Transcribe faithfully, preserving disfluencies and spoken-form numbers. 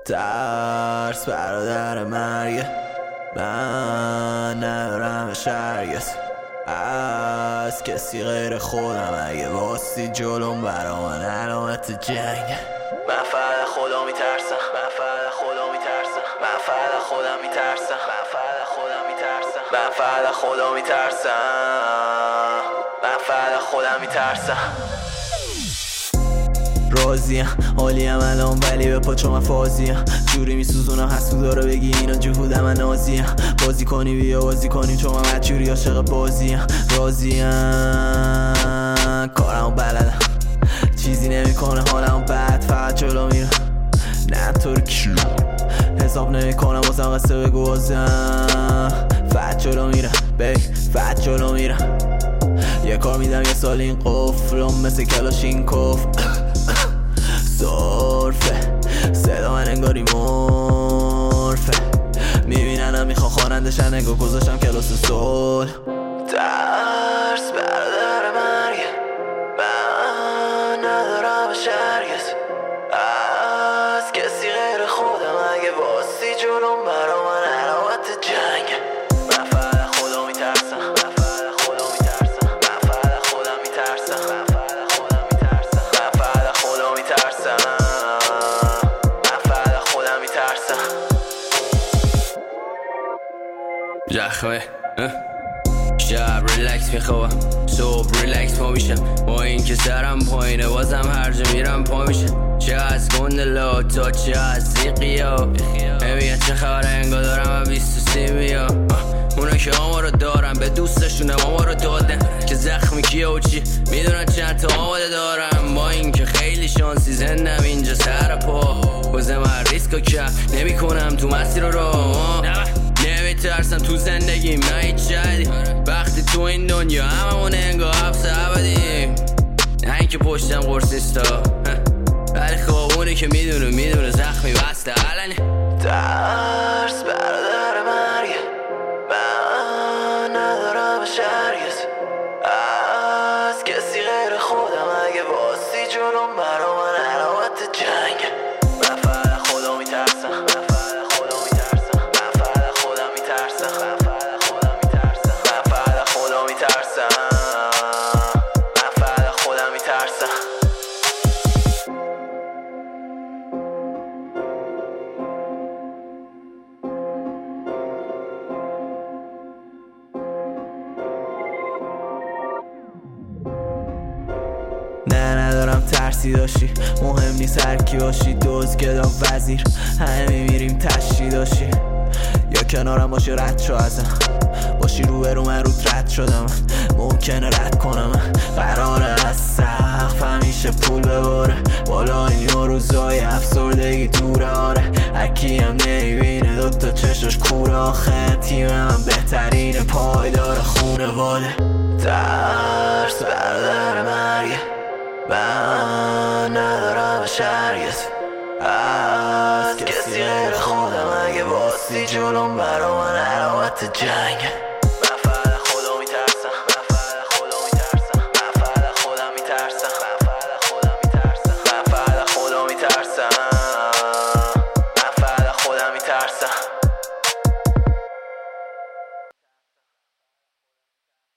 ترس برادر مرگه، من ندارم شرگت از کسی غیر خودم. اگه واستی جلوم برا من علامت جنگه. من فقط خدا میترسم، من فقط خدا میترسم، من فقط خودم میترسم، من فقط خودم میترسم، من فقط خدا میترسم، من فقط خودم میترسم. راضیم حالیم الان ولی به پاچو من فازیم. جوری میسوزونم حسو داره بگی اینا جهودم من نازیم. بازی کنی بیا بازی کنیم چون من مجبوری عاشق بازیم. راضیم کارمو بلدم، چیزی نمیکنه حالمو بد، فقط جلو میرم. نه طور کی حساب نمیکنم واسم قصه بگو بازم. فقط جلو میرم بی فقط جلو میرم. یه کار میدم یه سال این قفلم مثل کلاشینکوف. صرفه صدا من انگاری مرفه، میبیننم میخوان خوانندشن نگاه گذاشتم کلاس سول. ترس برادر مرگه، من ندارم شرگت از کسی غیر خودم. اگه واستی جلوم برا من علامت جنگه. من فقط خدا میترسم، من فقط خدا میترسم، من فقط خودم میترسم، من فقط خودم میترسم، من فقط خدا میترسم، من فقط خودم میترسم. زخمه شب ریلکس میخوام، صبح ریلکس پا میشم. با این که سرم پایینه بازم هر جا میرم پا میشم. چه از گندلا تا چه از زیقیا، نمیگه چه خبره انگا دارم من بیست و سی میا. اونا که آما رو دارم به دوستشونم آما رو دادن که زخمی کیه و چی میدونن چند تا آماده دارم. با این که خیلی شانسی زندم اینجا سر پا، بازه من ریسکو کم نمی کنم تو مسیر رو. نمیترسم تو زندگیم نه هیچ جدی، وقتی تو این دنیا هممون انگاه حبس ابدیم. نه اینکه پشتم قرص نیستا ولی خب اونی که میدونه میدونه زخمی بسته علنی. ترس برادر مرگه، من ندارم شرگت از کسی غیر خودم. اگه واستی جلوم برا من علامت جنگه. من فقط خدا میترسم، من فقط خدا میترسم، من فقط خودم میترسم، من فقط خودم میترسم، من فقط خدا میترسم، من فقط خودم میترسم. نه ندارم ترسی داشتی، مهم نیست هر کی باشی، دوز گدا وزیر همه میمیریم تشتی داشتی. یا کنارم باشی رد شو ازم، باشی رو برو من رود رد شدم. ممکنه رد کنم قراره از سقف همیشه پول بباره بالا. این روزای افسردگی دوره آره، هرکی هم نمیبینه دوتا چشاش کوره. آخه تیم من بهترین پایدار خونواده. ترس برادر مرگه، من ندارم شرگت از کسی غیر خودم. اگه واستی جلوم برا من علامت جنگه.